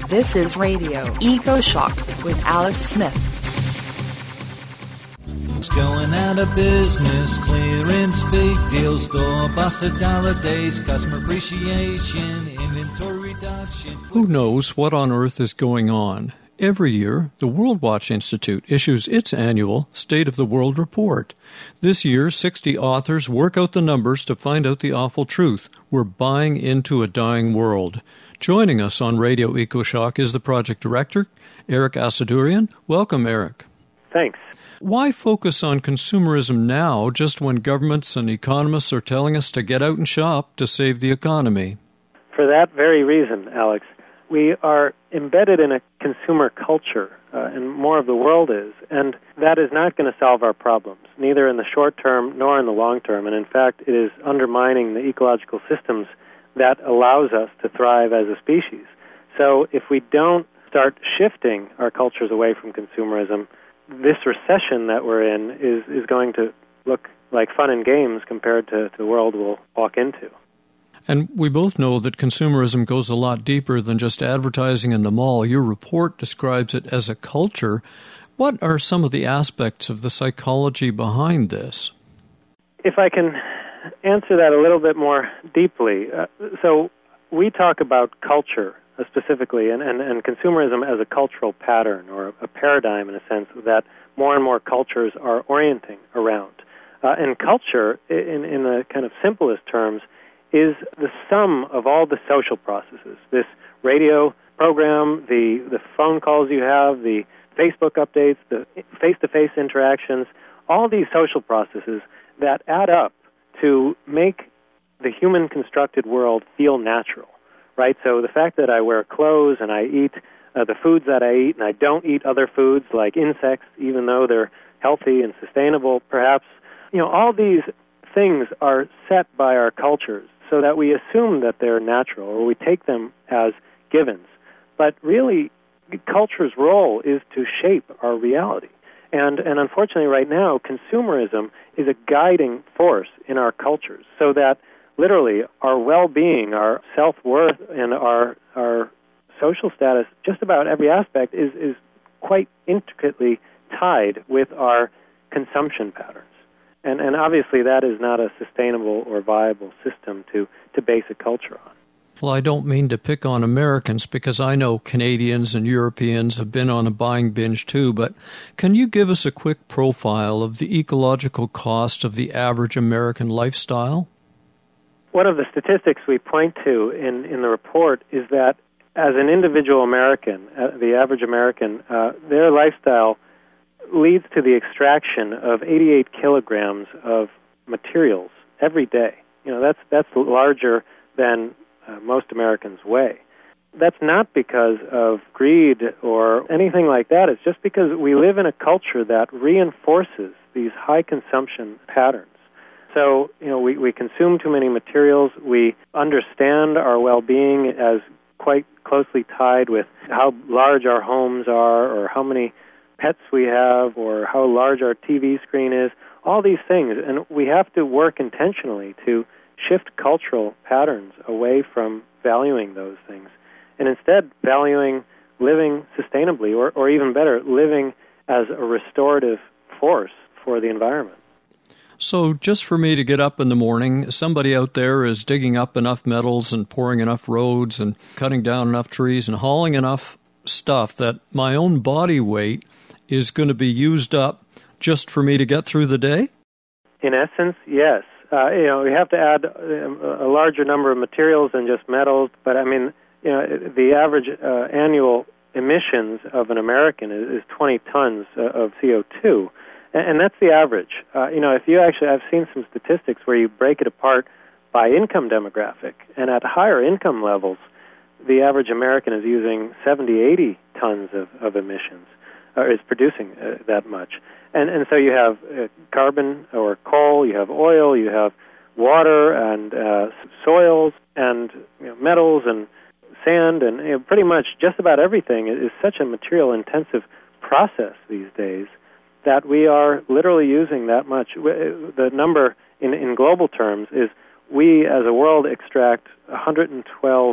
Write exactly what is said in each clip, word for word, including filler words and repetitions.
This is Radio EcoShock with Alex Smith. Going out of business, clearance, big deals, store busted holidays, customer appreciation, inventory reduction. Who knows what on earth is going on? Every year, the World Watch Institute issues its annual State of the World report. This year, sixty authors work out the numbers to find out the awful truth. We're buying into a dying world. Joining us on Radio EcoShock is the project director, Eric Asadourian. Welcome, Eric. Thanks. Why focus on consumerism now, just when governments and economists are telling us to get out and shop to save the economy? For that very reason, Alex. We are embedded in a consumer culture, uh, and more of the world is, and that is not going to solve our problems, neither in the short term nor in the long term. And in fact, it is undermining the ecological systems that allows us to thrive as a species. So if we don't start shifting our cultures away from consumerism, this recession that we're in is, is going to look like fun and games compared to the world we'll walk into. And we both know that consumerism goes a lot deeper than just advertising in the mall. Your report describes it as a culture. What are some of the aspects of the psychology behind this? If I can answer that a little bit more deeply. Uh, so we talk about culture uh, specifically, and, and, and consumerism as a cultural pattern or a paradigm in a sense that more and more cultures are orienting around. Uh, and culture, in, in the kind of simplest terms, is the sum of all the social processes. This radio program, the, the phone calls you have, the Facebook updates, the face-to-face interactions, all these social processes that add up to make the human-constructed world feel natural, right? So the fact that I wear clothes and I eat uh, the foods that I eat and I don't eat other foods like insects, even though they're healthy and sustainable, perhaps, you know, all these things are set by our cultures so that we assume that they're natural or we take them as givens. But really, culture's role is to shape our reality. And, and unfortunately right now, consumerism is a guiding force in our cultures so that literally our well-being, our self-worth, and our, our social status, just about every aspect is, is quite intricately tied with our consumption patterns. And, and obviously that is not a sustainable or viable system to, to base a culture on. Well, I don't mean to pick on Americans because I know Canadians and Europeans have been on a buying binge too, but can you give us a quick profile of the ecological cost of the average American lifestyle? One of the statistics we point to in, in the report is that as an individual American, uh, the average American, uh, their lifestyle leads to the extraction of eighty-eight kilograms of materials every day. You know, that's that's larger than uh, most Americans weigh. That's not because of greed or anything like that. It's just because we live in a culture that reinforces these high consumption patterns. So, you know, we, we consume too many materials. We understand our well-being as quite closely tied with how large our homes are or how many pets we have or how large our T V screen is, all these things. And we have to work intentionally to shift cultural patterns away from valuing those things and instead valuing living sustainably or, or even better, living as a restorative force for the environment. So just for me to get up in the morning, somebody out there is digging up enough metals and pouring enough roads and cutting down enough trees and hauling enough stuff that my own body weight is going to be used up just for me to get through the day? In essence, yes. Uh, you know, we have to add a, a larger number of materials than just metals, but I mean, you know, the average uh, annual emissions of an American is, is twenty tons uh, of C O two, and, and that's the average. Uh, you know, if you actually, I've seen some statistics where you break it apart by income demographic, and at higher income levels, the average American is using seventy, eighty tons of, of emissions. Or is producing uh, that much. And and so you have uh, carbon or coal, you have oil, you have water and uh, soils and you know, metals and sand and you know, pretty much just about everything is such a material-intensive process these days that we are literally using that much. The number in, in global terms is we as a world extract one hundred twelve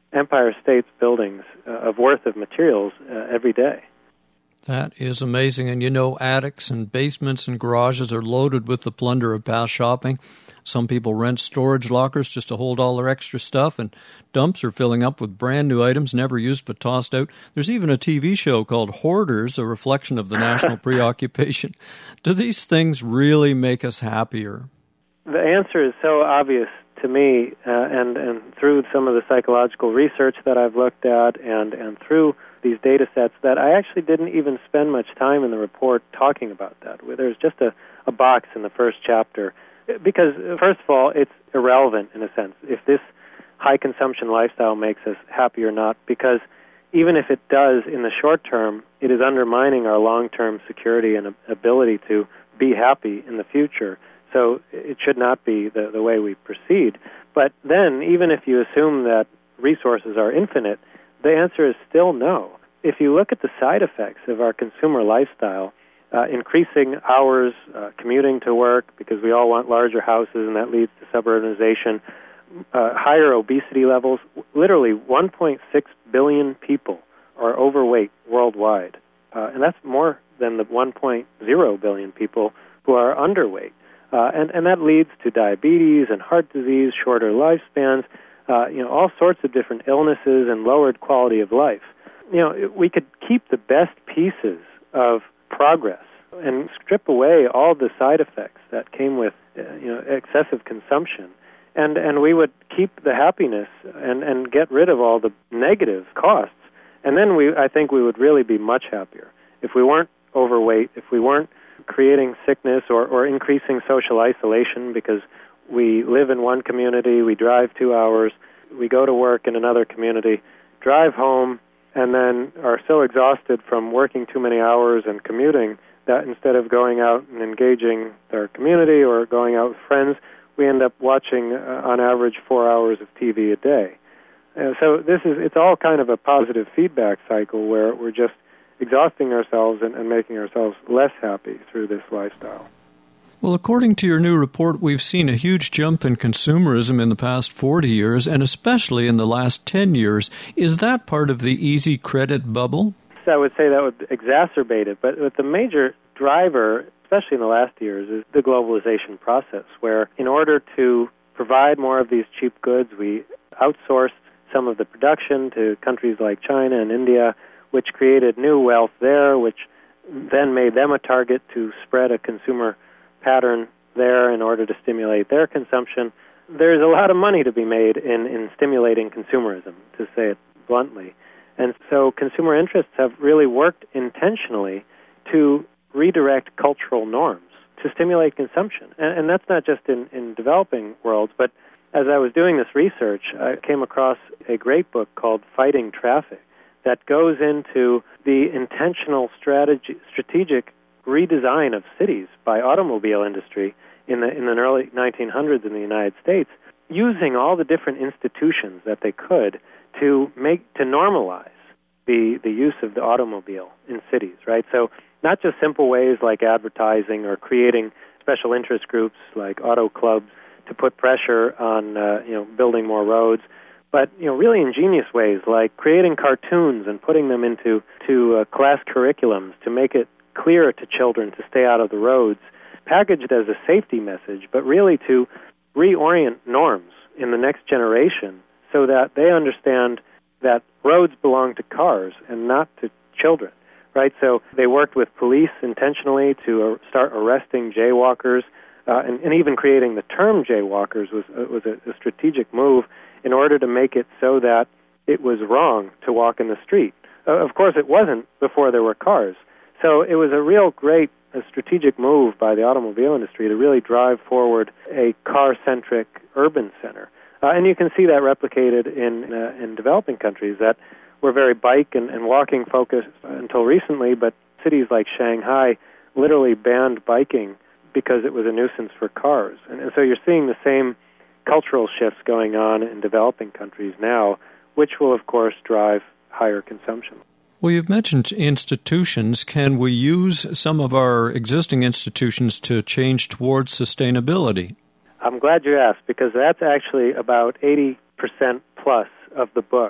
Empire State's buildings uh, of worth of materials uh, every day. That is amazing. And you know, attics and basements and garages are loaded with the plunder of past shopping. Some people rent storage lockers just to hold all their extra stuff, and dumps are filling up with brand new items never used but tossed out. There's even a T V show called Hoarders, a reflection of the national preoccupation. Do these things really make us happier? The answer is so obvious to me, uh, and, and through some of the psychological research that I've looked at and, and through these data sets, that I actually didn't even spend much time in the report talking about that. There's just a, a box in the first chapter. Because, first of all, it's irrelevant in a sense if this high-consumption lifestyle makes us happy or not, because even if it does in the short term, it is undermining our long-term security and ability to be happy in the future. So it should not be the, the way we proceed. But then, even if you assume that resources are infinite, the answer is still no. If you look at the side effects of our consumer lifestyle, Uh, increasing hours, uh, commuting to work because we all want larger houses and that leads to suburbanization, uh, higher obesity levels. Literally one point six billion people are overweight worldwide, uh, and that's more than the one point zero billion people who are underweight. Uh, and, and that leads to diabetes and heart disease, shorter lifespans, uh, you know, all sorts of different illnesses and lowered quality of life. You know, we could keep the best pieces of progress and strip away all the side effects that came with uh, you know excessive consumption, and and we would keep the happiness and and get rid of all the negative costs, and then we I think we would really be much happier if we weren't overweight, if we weren't creating sickness or, or increasing social isolation because we live in one community, we drive two hours, we go to work in another community, drive home, and then are so exhausted from working too many hours and commuting that instead of going out and engaging their community or going out with friends, we end up watching, uh, on average, four hours of T V a day. Uh, so this is it's all kind of a positive feedback cycle where we're just exhausting ourselves and, and making ourselves less happy through this lifestyle. Well, according to your new report, we've seen a huge jump in consumerism in the past forty years, and especially in the last ten years. Is that part of the easy credit bubble? I would say that would exacerbate it, but, but the major driver, especially in the last years, is the globalization process, where in order to provide more of these cheap goods, we outsourced some of the production to countries like China and India, which created new wealth there, which then made them a target to spread a consumer pattern there in order to stimulate their consumption. There's a lot of money to be made in, in stimulating consumerism, to say it bluntly. And so consumer interests have really worked intentionally to redirect cultural norms, to stimulate consumption. And, and that's not just in, in developing worlds, but as I was doing this research, I came across a great book called Fighting Traffic that goes into the intentional strategy, strategic redesign of cities by automobile industry in the in the early nineteen hundreds in the United States, using all the different institutions that they could to make to normalize the the use of the automobile in cities, right? So not just simple ways like advertising or creating special interest groups like auto clubs to put pressure on uh, you know building more roads, but you know really ingenious ways like creating cartoons and putting them into to uh, class curriculums to make it clear to children to stay out of the roads, packaged as a safety message, but really to reorient norms in the next generation so that they understand that roads belong to cars and not to children, right? So they worked with police intentionally to uh, start arresting jaywalkers, uh, and, and even creating the term jaywalkers was, uh, was a, a strategic move in order to make it so that it was wrong to walk in the street. Uh, of course, it wasn't before there were cars. So it was a real great a strategic move by the automobile industry to really drive forward a car-centric urban center. Uh, and you can see that replicated in uh, in developing countries that were very bike and, and walking focused until recently, but cities like Shanghai literally banned biking because it was a nuisance for cars. And, and so you're seeing the same cultural shifts going on in developing countries now, which will, of course, drive higher consumption. Well, you've mentioned institutions. Can we use some of our existing institutions to change towards sustainability? I'm glad you asked, because that's actually about eighty percent plus of the book.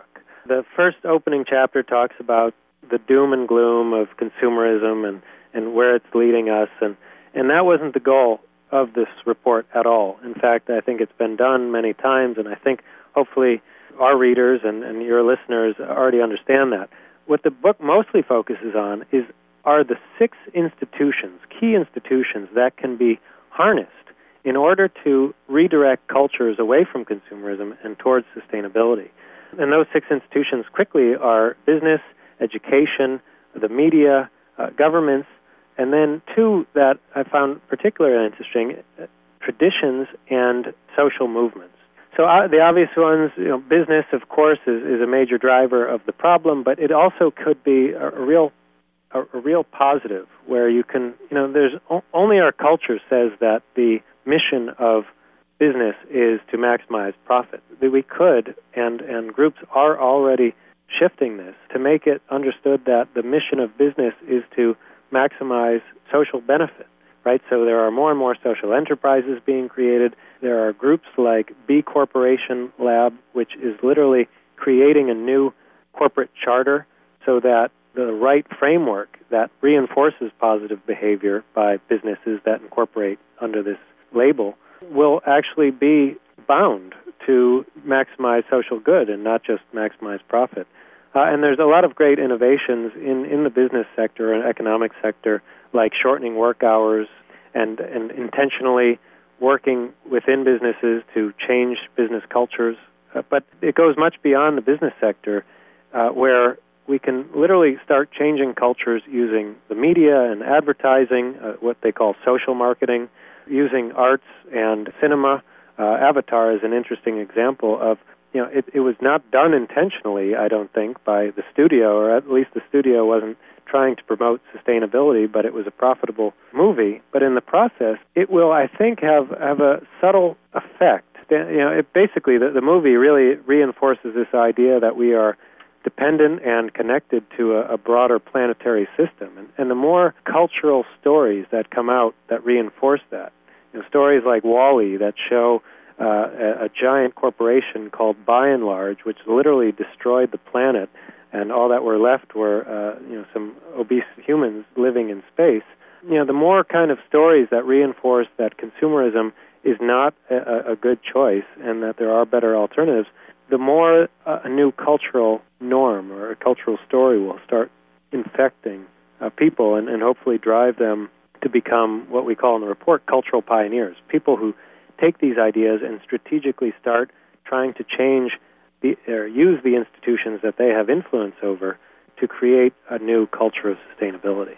the first opening chapter talks about the doom and gloom of consumerism and, and where it's leading us, and, and that wasn't the goal of this report at all. In fact, I think it's been done many times, and I think hopefully our readers and, and your listeners already understand that. What the book mostly focuses on is are the six institutions, key institutions, that can be harnessed in order to redirect cultures away from consumerism and towards sustainability. And those six institutions quickly are business, education, the media, uh, governments, and then two that I found particularly interesting, uh, traditions and social movements. So uh, the obvious ones, you know, business, of course, is, is a major driver of the problem, but it also could be a, a real a, a real positive where you can, you know, there's o- only our culture says that the mission of business is to maximize profit. We could, and, and groups are already shifting this to make it understood that the mission of business is to maximize social benefit, right? So there are more and more social enterprises being created. There are groups like B Corporation Lab, which is literally creating a new corporate charter so that the right framework that reinforces positive behavior by businesses that incorporate under this label will actually be bound to maximize social good and not just maximize profit. Uh, and there's a lot of great innovations in, in the business sector and economic sector, like shortening work hours and, and intentionally working within businesses to change business cultures. Uh, but it goes much beyond the business sector, uh, where we can literally start changing cultures using the media and advertising, uh, what they call social marketing, using arts and cinema. Uh, Avatar is an interesting example of, you know, it, it was not done intentionally, I don't think, by the studio, or at least the studio wasn't trying to promote sustainability, but it was a profitable movie. But in the process, it will, I think, have, have a subtle effect. You know, it basically, the, the movie really reinforces this idea that we are dependent and connected to a, a broader planetary system. And, and the more cultural stories that come out that reinforce that, you know, stories like WALL-E that show uh, a, a giant corporation called By and Large, which literally destroyed the planet, and all that were left were uh, you know, some obese humans living in space. You know, the more kind of stories that reinforce that consumerism is not a, a good choice and that there are better alternatives, the more uh, a new cultural norm or a cultural story will start infecting uh, people and, and hopefully drive them to become what we call in the report cultural pioneers, people who take these ideas and strategically start trying to change the, or use the institutions that they have influence over to create a new culture of sustainability.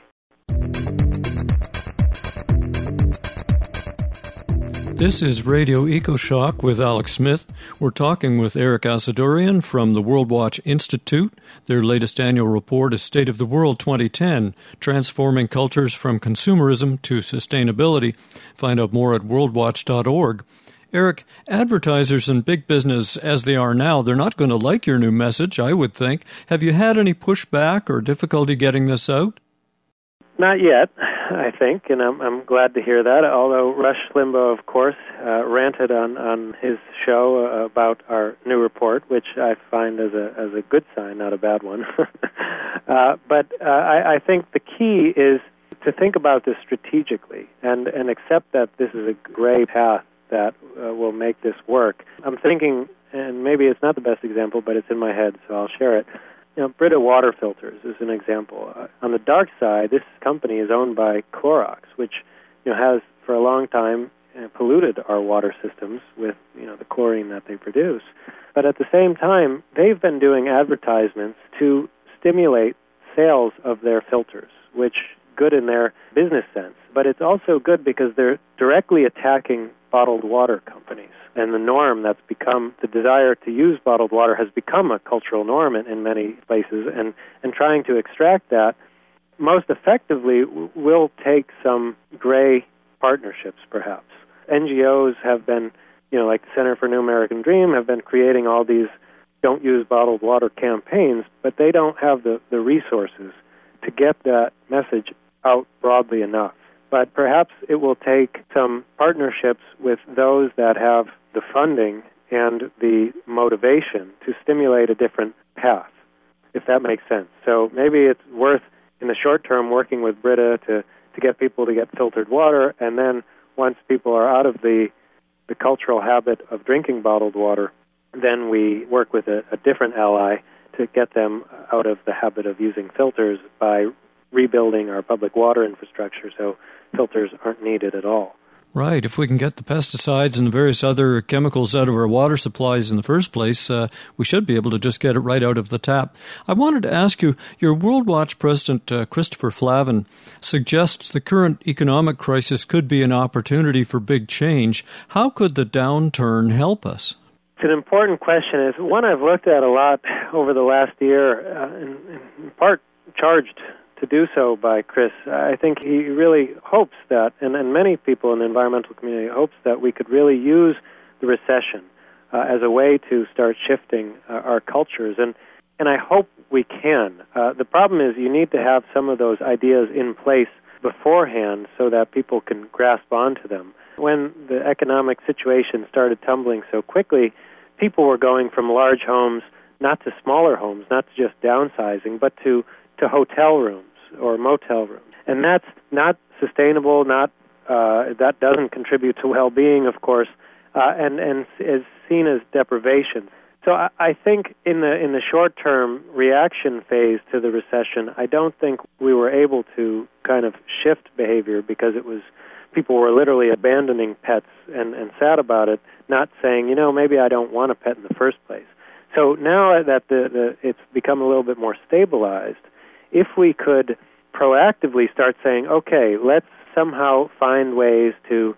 This is Radio EcoShock with Alex Smith. We're talking with Eric Asadoorian from the World Watch Institute. Their latest annual report is State of the World twenty ten, Transforming Cultures from Consumerism to Sustainability. Find out more at world watch dot org. Eric, advertisers and big business as they are now, they're not going to like your new message, I would think. Have you had any pushback or difficulty getting this out? Not yet, I think, and I'm, I'm glad to hear that, although Rush Limbaugh, of course, uh, ranted on, on his show uh, about our new report, which I find as a as a good sign, not a bad one. uh, but uh, I, I think the key is to think about this strategically and, and accept that this is a gray path that uh, will make this work. I'm thinking, and maybe it's not the best example, but it's in my head, so I'll share it. You know, Brita water filters is an example. Uh, on the dark side, this company is owned by Clorox, which, you know, has for a long time uh, polluted our water systems with, you know, the chlorine that they produce. But at the same time, they've been doing advertisements to stimulate sales of their filters, which good in their business sense. But it's also good because they're directly attacking bottled water companies. And the norm that's become, the desire to use bottled water has become a cultural norm in, in many places, and, and trying to extract that most effectively w- will take some gray partnerships, perhaps. N G Os have been, you know, like the Center for New American Dream, have been creating all these don't use bottled water campaigns, but they don't have the, the resources to get that message out broadly enough. But perhaps it will take some partnerships with those that have the funding and the motivation to stimulate a different path, if that makes sense. So maybe it's worth, in the short term, working with Brita to, to get people to get filtered water, and then once people are out of the, the cultural habit of drinking bottled water, then we work with a, a different ally to get them out of the habit of using filters by rebuilding our public water infrastructure so filters aren't needed at all. Right. If we can get the pesticides and the various other chemicals out of our water supplies in the first place, uh, we should be able to just get it right out of the tap. I wanted to ask you, your World Watch president, uh, Christopher Flavin, suggests the current economic crisis could be an opportunity for big change. How could the downturn help us? It's an important question. It's one I've looked at a lot over the last year, uh, in, in part charged to do so by Chris. I think he really hopes that, and, and many people in the environmental community hopes that we could really use the recession uh, as a way to start shifting uh, our cultures, and and I hope we can. Uh, the problem is you need to have some of those ideas in place beforehand so that people can grasp onto them. When the economic situation started tumbling so quickly, people were going from large homes not to smaller homes, not to just downsizing, but to, to hotel rooms or motel rooms. And that's not sustainable, not uh, that doesn't contribute to well-being, of course, uh, and, and is seen as deprivation. So I, I think in the in the short-term reaction phase to the recession, I don't think we were able to kind of shift behavior because it was people were literally abandoning pets and, and sad about it, not saying, you know, maybe I don't want a pet in the first place. So now that the, the it's become a little bit more stabilized, if we could proactively start saying, okay, let's somehow find ways to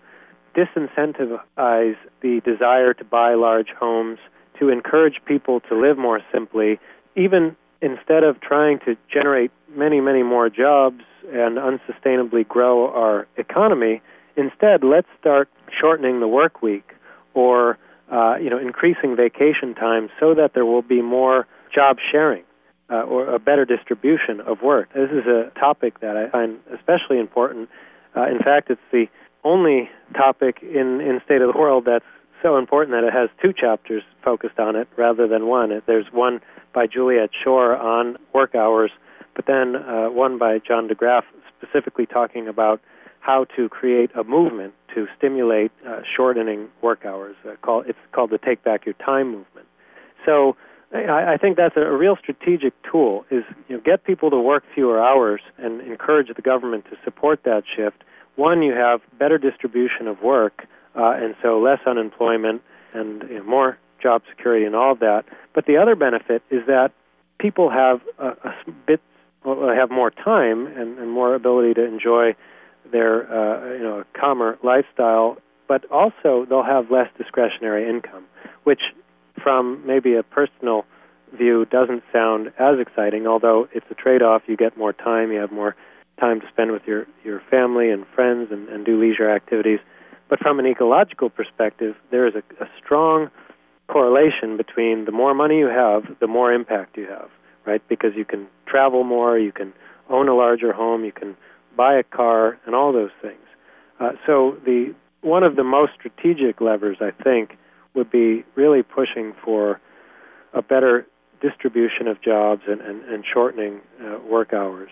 disincentivize the desire to buy large homes, to encourage people to live more simply, even instead of trying to generate many, many more jobs and unsustainably grow our economy, instead let's start shortening the work week or uh, you know, increasing vacation time so that there will be more job sharing uh, or a better distribution of work. This is a topic that I find especially important. Uh, in fact, it's the only topic in, in State of the World that's so important that it has two chapters focused on it rather than one. There's one by Juliet Shore on work hours, but then uh, one by John DeGraff specifically talking about how to create a movement to stimulate uh, shortening work hours. Uh, call, it's called the Take Back Your Time movement. So I, I think that's a, a real strategic tool, is you know, get people to work fewer hours and encourage the government to support that shift. One, you have better distribution of work, uh, and so less unemployment and you know, more job security and all of that. But the other benefit is that people have a, a bit, well, have more time and, and more ability to enjoy their uh, you know calmer lifestyle, but also they'll have less discretionary income, which from maybe a personal view doesn't sound as exciting, although it's a trade-off. You get more time, you have more time to spend with your, your family and friends and, and do leisure activities. But from an ecological perspective, there is a, a strong correlation between the more money you have, the more impact you have, right? Because you can travel more, you can own a larger home, you can buy a car, and all those things. Uh, so the one of the most strategic levers, I think, would be really pushing for a better distribution of jobs and, and, and shortening uh, work hours.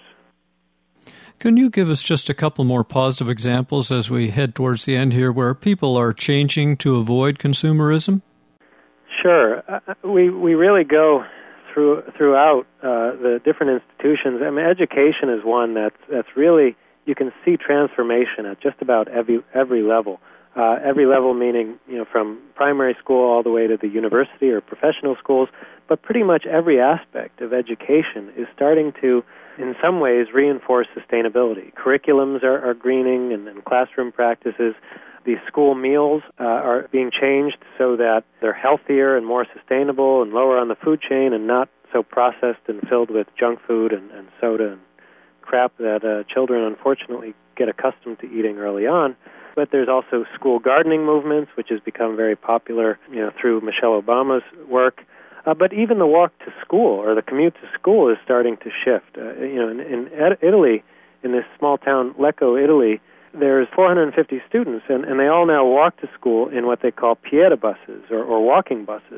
Can you give us just a couple more positive examples as we head towards the end here where people are changing to avoid consumerism? Sure. Uh, we we really go through throughout uh, the different institutions. I mean, education is one that's that's really, you can see transformation at just about every every level. Uh, every level meaning, you know, from primary school all the way to the university or professional schools, but pretty much every aspect of education is starting to, in some ways, reinforce sustainability. Curriculums are, are greening and, and classroom practices. The school meals uh, are being changed so that they're healthier and more sustainable and lower on the food chain and not so processed and filled with junk food and, and soda and crap that uh, children unfortunately get accustomed to eating early on. But there's also school gardening movements, which has become very popular, you know, through Michelle Obama's work. Uh, but even the walk to school or the commute to school is starting to shift. Uh, you know, in, in Italy, in this small town Lecco, Italy, there's four hundred fifty students, and, and they all now walk to school in what they call pieta buses or, or walking buses.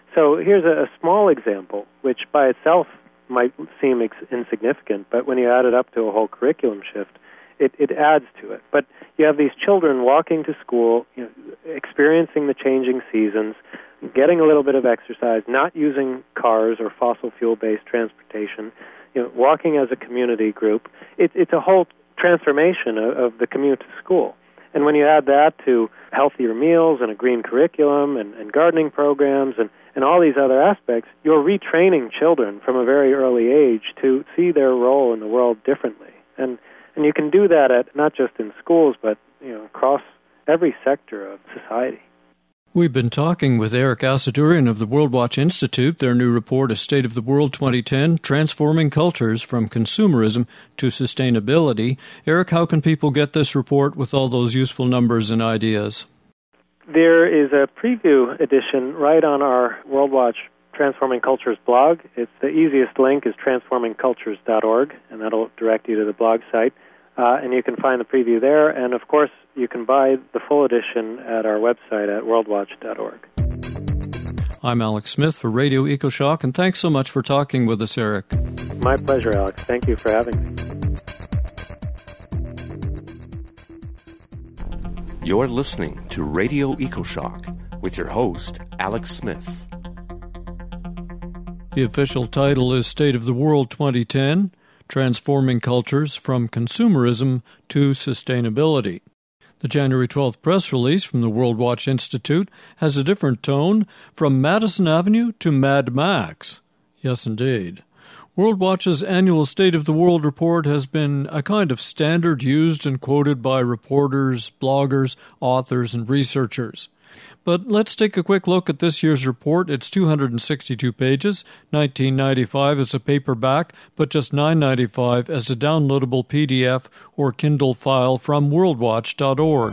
So here's a, a small example, which by itself might seem ex- insignificant, but when you add it up to a whole curriculum shift, it, it adds to it. But you have these children walking to school, you know, experiencing the changing seasons, getting a little bit of exercise, not using cars or fossil fuel-based transportation, you know, walking as a community group. It, it's a whole transformation of, of the commute to school. And when you add that to healthier meals and a green curriculum and, and gardening programs and, and all these other aspects, you're retraining children from a very early age to see their role in the world differently. And and you can do that at not just in schools, but you know across every sector of society. We've been talking with Eric Asadourian of the World Watch Institute. Their new report is State of the World twenty ten, Transforming Cultures from Consumerism to Sustainability. Eric, how can people get this report with all those useful numbers and ideas? There is a preview edition right on our World Watch Transforming Cultures blog. It's the easiest link is transforming cultures dot org, and that'll direct you to the blog site. Uh, and you can find the preview there. And, of course, you can buy the full edition at our website at world watch dot org. I'm Alex Smith for Radio EcoShock, and thanks so much for talking with us, Eric. My pleasure, Alex. Thank you for having me. You're listening to Radio EcoShock with your host, Alex Smith. The official title is State of the World twenty ten, Transforming Cultures from Consumerism to Sustainability. The January twelfth press release from the World Watch Institute has a different tone, from Madison Avenue to Mad Max. Yes, indeed. World Watch's annual State of the World report has been a kind of standard used and quoted by reporters, bloggers, authors, and researchers. But let's take a quick look at this year's report. It's two hundred sixty-two pages, nineteen ninety-five as a paperback, but just nine ninety-five as a downloadable P D F or Kindle file from world watch dot org.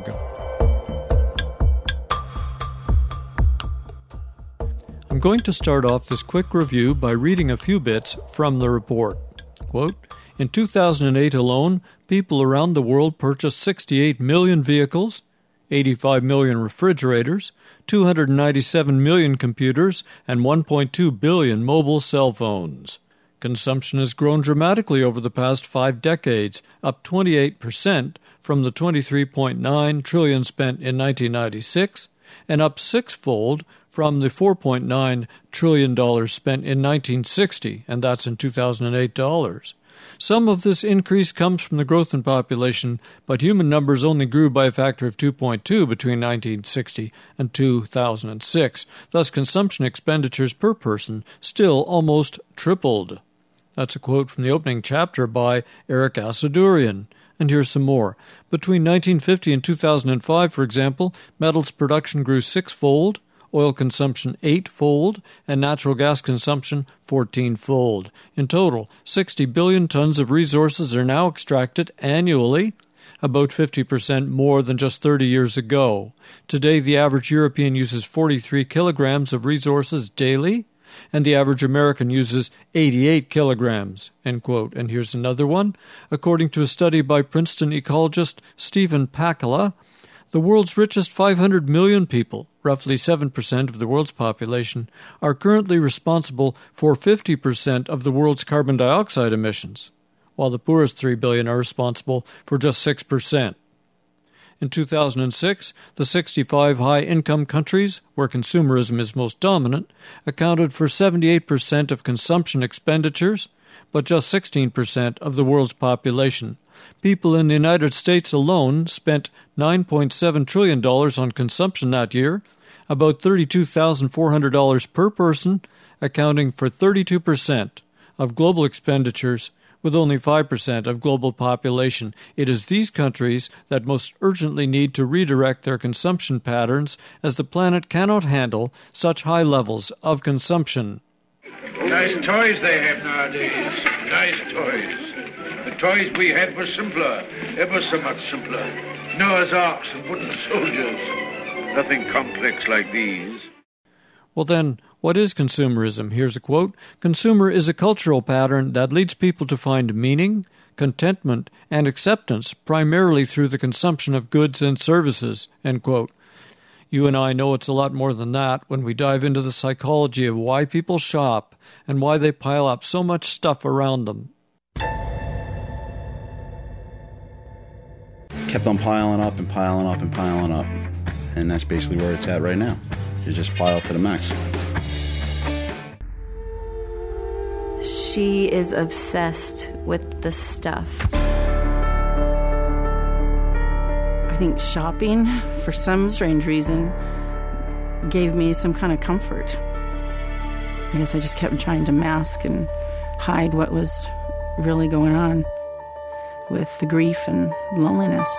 I'm going to start off this quick review by reading a few bits from the report. Quote, in two thousand eight alone, people around the world purchased sixty-eight million vehicles, eighty-five million refrigerators, two hundred ninety-seven million computers, and one point two billion mobile cell phones. Consumption has grown dramatically over the past five decades, up twenty-eight percent from the twenty-three point nine trillion dollars spent in nineteen ninety-six, and up sixfold from the four point nine trillion dollars spent in nineteen sixty, and that's in two thousand eight dollars. Some of this increase comes from the growth in population, but human numbers only grew by a factor of two point two between nineteen sixty and two thousand six. Thus, consumption expenditures per person still almost tripled. That's a quote from the opening chapter by Eric Asadourian. And here's some more. Between nineteen fifty and two thousand five, for example, metals production grew sixfold, oil consumption eightfold, and natural gas consumption fourteenfold. In total, sixty billion tons of resources are now extracted annually, about fifty percent more than just thirty years ago. Today, the average European uses forty-three kilograms of resources daily, and the average American uses eighty-eight kilograms, end quote. And here's another one. According to a study by Princeton ecologist Stephen Pakala, the world's richest five hundred million people, roughly seven percent of the world's population, are currently responsible for fifty percent of the world's carbon dioxide emissions, while the poorest three billion are responsible for just six percent. In two thousand six, the sixty-five high-income countries, where consumerism is most dominant, accounted for seventy-eight percent of consumption expenditures, but just sixteen percent of the world's population. People in the United States alone spent nine point seven trillion dollars on consumption that year, about thirty-two thousand four hundred dollars per person, accounting for thirty-two percent of global expenditures, with only five percent of global population. It is these countries that most urgently need to redirect their consumption patterns, as the planet cannot handle such high levels of consumption. Nice toys they have nowadays. Nice toys. The toys we had were simpler, ever so much simpler. Noah's Arks and wooden soldiers. Nothing complex like these. Well then, what is consumerism? Here's a quote. Consumer is a cultural pattern that leads people to find meaning, contentment, and acceptance primarily through the consumption of goods and services, end quote. You and I know it's a lot more than that when we dive into the psychology of why people shop and why they pile up so much stuff around them. Kept on piling up and piling up and piling up. And that's basically where it's at right now. You just pile to the max. She is obsessed with the stuff. I think shopping, for some strange reason, gave me some kind of comfort. I guess I just kept trying to mask and hide what was really going on with the grief and loneliness.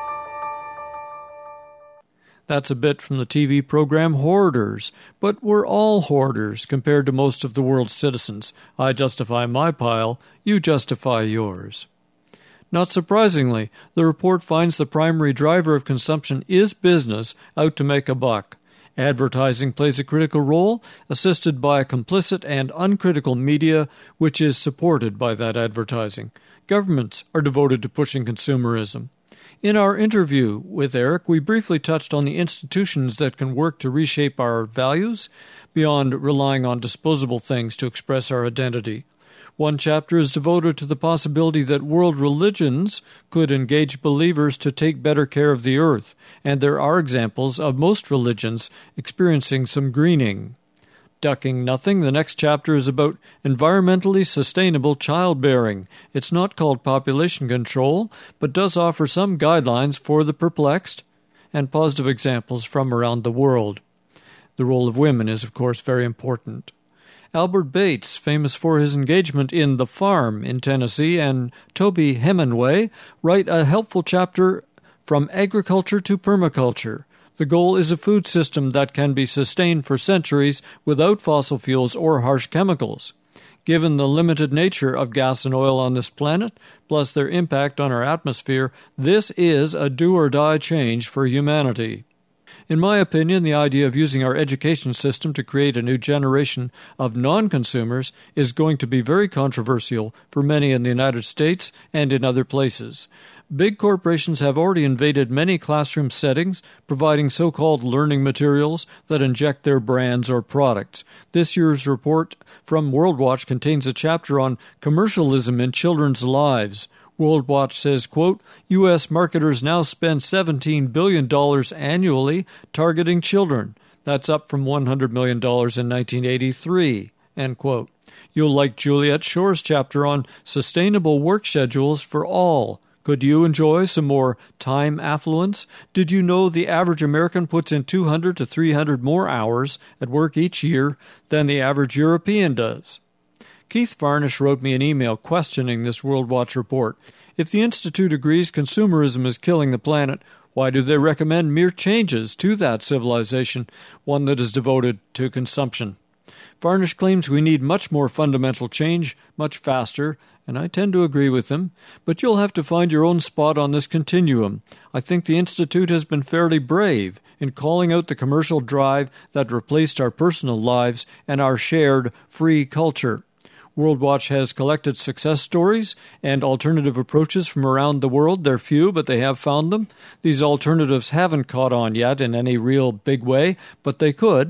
That's a bit from the T V program Hoarders, but we're all hoarders compared to most of the world's citizens. I justify my pile, you justify yours. Not surprisingly, the report finds the primary driver of consumption is business out to make a buck. Advertising plays a critical role, assisted by a complicit and uncritical media, which is supported by that advertising. Governments are devoted to pushing consumerism. In our interview with Eric, we briefly touched on the institutions that can work to reshape our values beyond relying on disposable things to express our identity. One chapter is devoted to the possibility that world religions could engage believers to take better care of the earth, and there are examples of most religions experiencing some greening. Ducking nothing, the next chapter is about environmentally sustainable childbearing. It's not called population control, but does offer some guidelines for the perplexed and positive examples from around the world. The role of women is, of course, very important. Albert Bates, famous for his engagement in The Farm in Tennessee, and Toby Hemenway write a helpful chapter From Agriculture to Permaculture. The goal is a food system that can be sustained for centuries without fossil fuels or harsh chemicals. Given the limited nature of gas and oil on this planet, plus their impact on our atmosphere, this is a do-or-die change for humanity. In my opinion, the idea of using our education system to create a new generation of non-consumers is going to be very controversial for many in the United States and in other places. Big corporations have already invaded many classroom settings, providing so-called learning materials that inject their brands or products. This year's report from WorldWatch contains a chapter on commercialism in children's lives. WorldWatch says, quote, U S marketers now spend seventeen billion dollars annually targeting children. That's up from one hundred million dollars in nineteen eighty-three, end quote. You'll like Juliet Shore's chapter on sustainable work schedules for all. Could you enjoy some more time affluence? Did you know the average American puts in two hundred to three hundred more hours at work each year than the average European does? Keith Varnish wrote me an email questioning this WorldWatch report. If the Institute agrees consumerism is killing the planet, why do they recommend mere changes to that civilization, one that is devoted to consumption? Varnish claims we need much more fundamental change, much faster, and I tend to agree with him, but you'll have to find your own spot on this continuum. I think the Institute has been fairly brave in calling out the commercial drive that replaced our personal lives and our shared free culture. WorldWatch has collected success stories and alternative approaches from around the world. They're few, but they have found them. These alternatives haven't caught on yet in any real big way, but they could.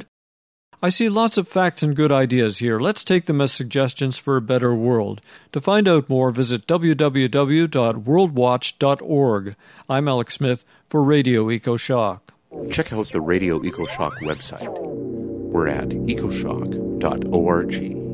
I see lots of facts and good ideas here. Let's take them as suggestions for a better world. To find out more, visit w w w dot world watch dot org. I'm Alex Smith for Radio EcoShock. Check out the Radio EcoShock website. We're at ecoshock dot org.